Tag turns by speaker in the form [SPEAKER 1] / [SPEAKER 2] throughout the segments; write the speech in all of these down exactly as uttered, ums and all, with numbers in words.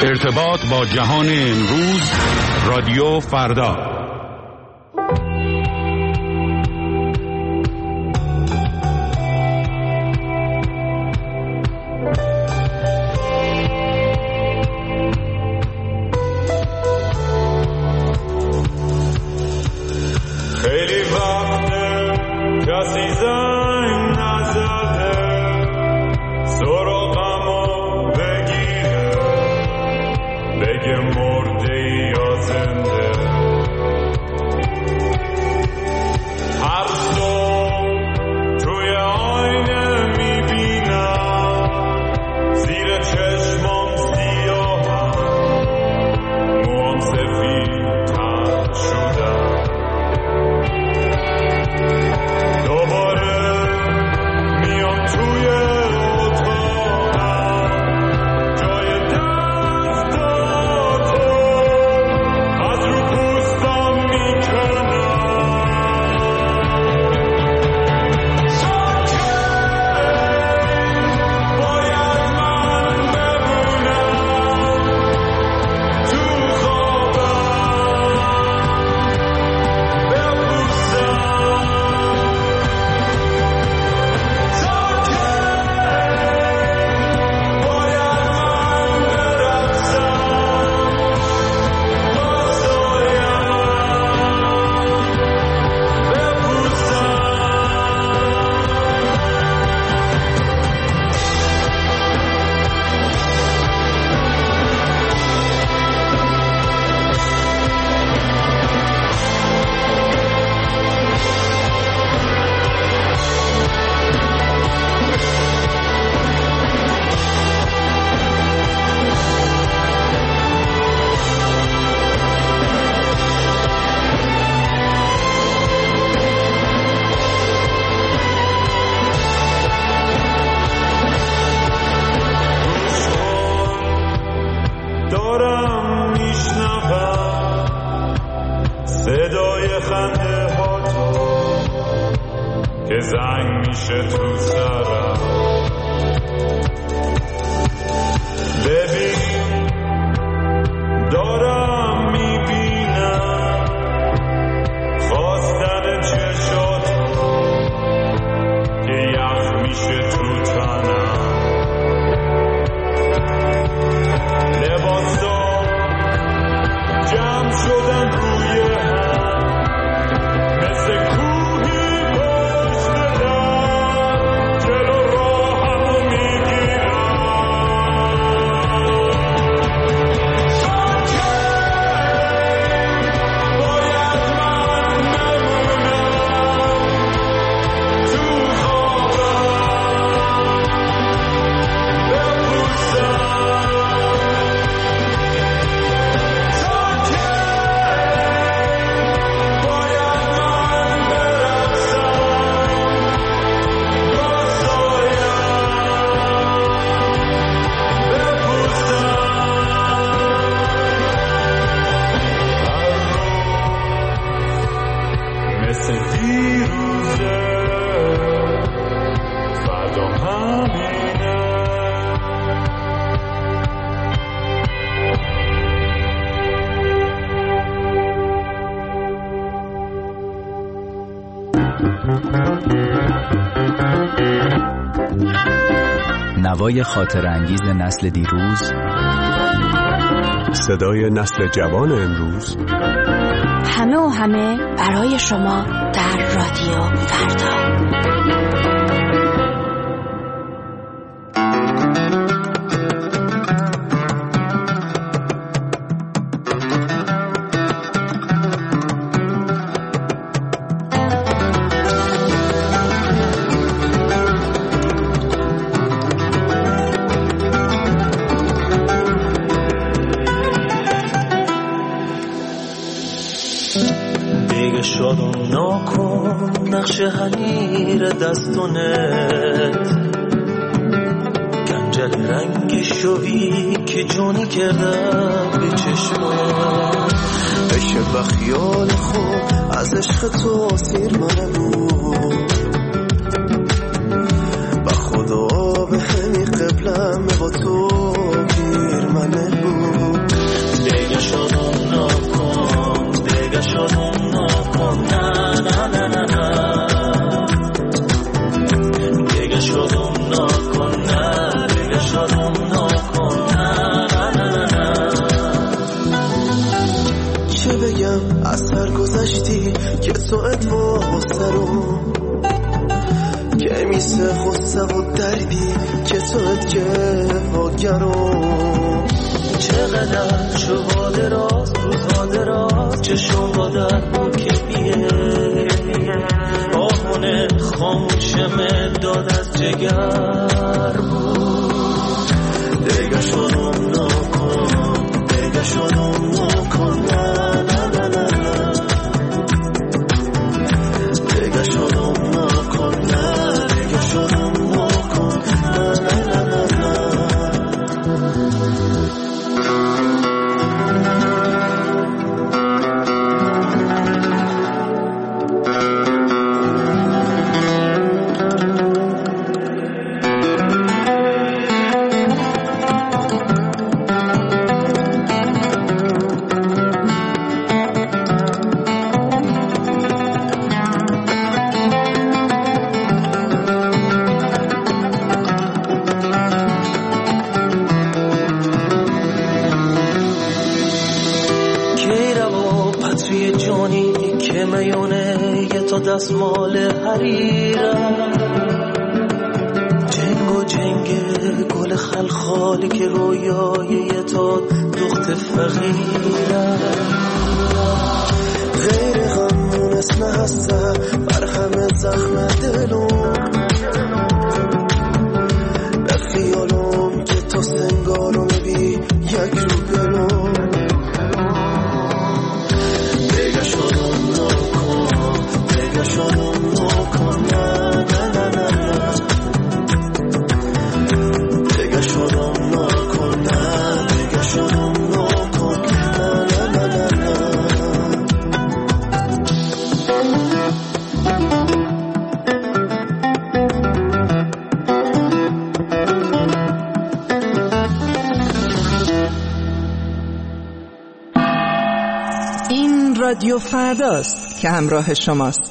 [SPEAKER 1] ارتباط با جهان امروز، رادیو فردا.
[SPEAKER 2] نوای خاطر انگیز نسل دیروز،
[SPEAKER 3] صدای نسل جوان امروز،
[SPEAKER 4] همه و همه برای شما در رادیو فردا.
[SPEAKER 5] نقش حنیر دستونت گنجل رنگ شوی که جونی کردم به چشمات بشه بخیال خوب از عشق تو سیر منه بود با خدا به همی قبلم با تو پیر منه بود دیگر رو. چقدر شبا دراز روزها دراز چشم با در بکیه آهونه خاموشم داد از جگر بود. دیگه شدم نکن دیگه شدم نکن نه نه نه نه نه دیگه شدم نکن نه دیگه شدم نکن نه نه نه نه نه. دستمال حریرم جنگ و جنگ گل خلخالی که رویای تا دخت فقیرم غیر غمون اسم هسته بر همه زخم دلم به خیالم که تو سنگارو میبی یک رو گلم دیگه شدم نکن دیگه شدم نکن نه نه نه نه دیگه شدم نکن نه دیگه شدم نکن نه نه نه نه.
[SPEAKER 6] این رادیو فرداست که همراه شماست.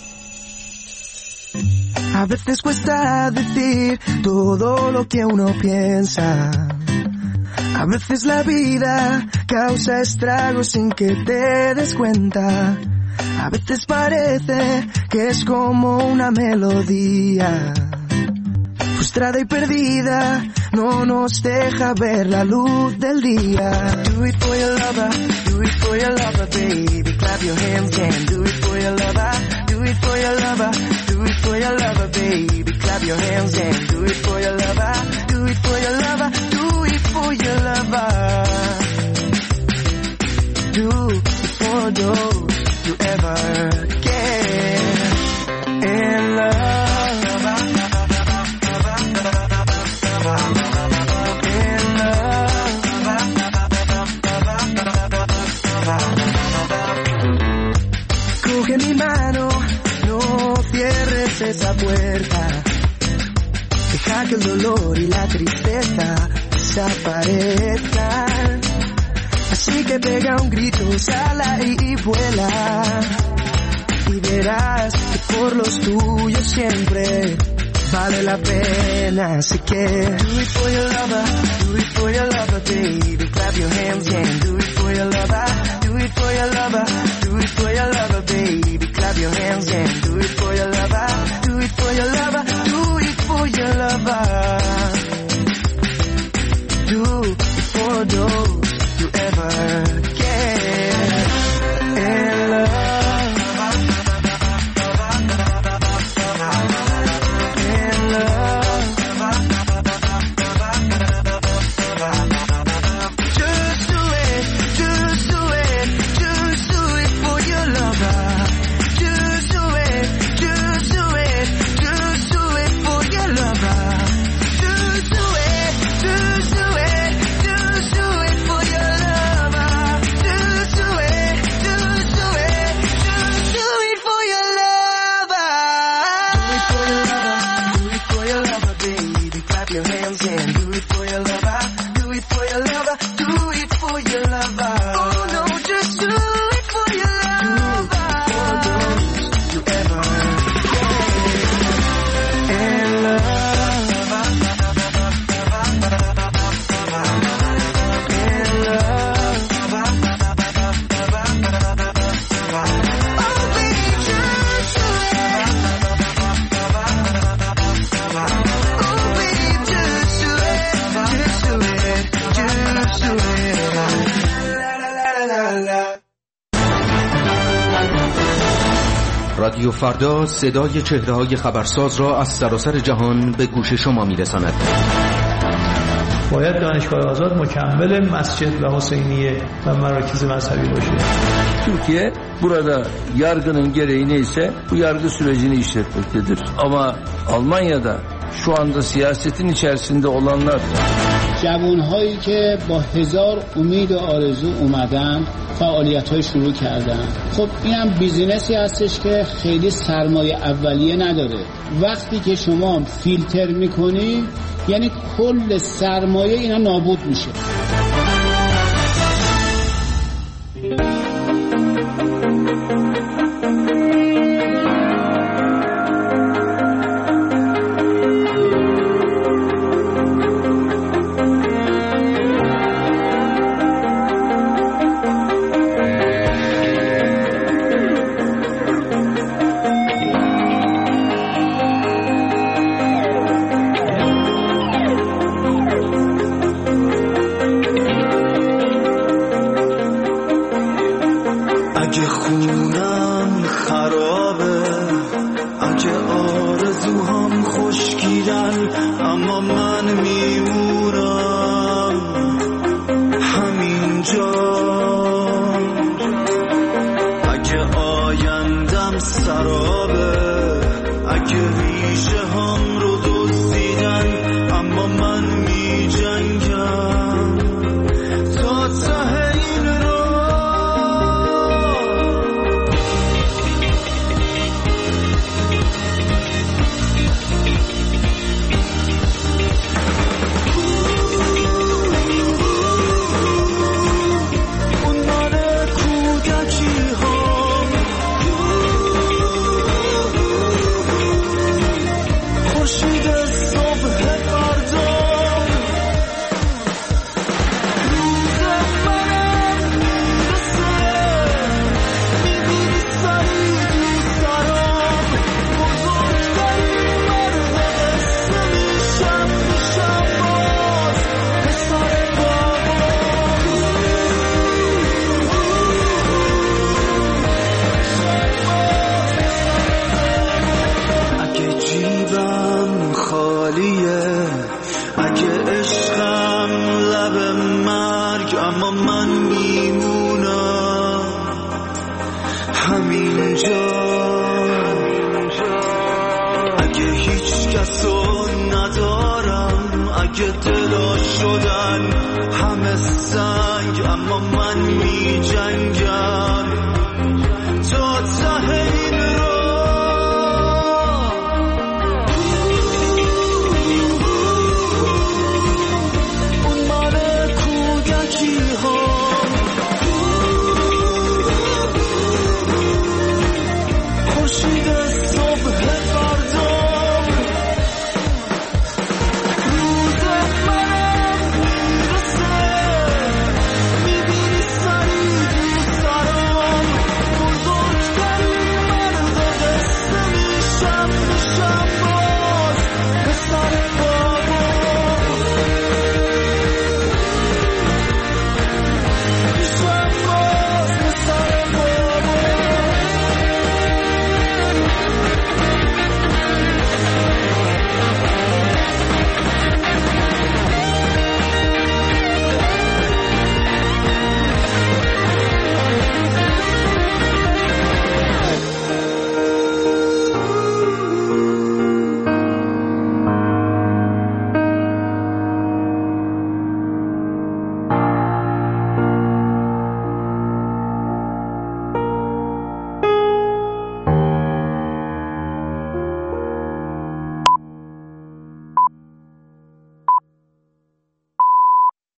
[SPEAKER 7] A veces cuesta decir todo lo que uno piensa. A veces la vida causa estragos sin que te des cuenta. A veces parece que es como una melodía. Frustrada y perdida, no nos deja ver la luz del día. Do it for your lover, do it for your lover, baby. Clap your hands and do it for your lover. Do it for your lover, do it for your lover, baby. Clap your hands and do it for your lover. Do it for your lover, do it for your lover. Do it for those you ever get in love. Coge mi mano, no cierres esa puerta. Deja que el dolor y la tristeza desaparezcan. Así que pega un grito, sala y vuela. Y verás que por los tuyos siempre vale la pena. Así que do it for your lover, do it for your lover, baby. Clap your hands and do it for your lover. Do it for your lover, do it for your lover, baby. Clap your hands and do it for your lover. Do it for your lover, do it for your lover. Do it for those you ever get in love. Do it.
[SPEAKER 8] رادیو فردا صدای چهره‌های خبرساز را از سراسر جهان به گوش شما می‌رساند.
[SPEAKER 9] باید دانشگاه آزاد مکمل mescid ve Hüseyniye ve merkez mezhebi başı.
[SPEAKER 10] Türkiye burada yargının gereği neyse bu yargı sürecini işletmektedir. Ama Almanya'da şu anda siyasetin içerisinde olanlar
[SPEAKER 11] جوانهایی که با هزار امید و آرزو اومدن فعالیت‌های شروع کردن. خب اینم بیزینسی هستش که خیلی سرمایه اولیه نداره. وقتی که شما فیلتر می‌کنی یعنی کل سرمایه اینا نابود میشه.
[SPEAKER 5] که دلا شدن همه سنگ، اما من می جنگم.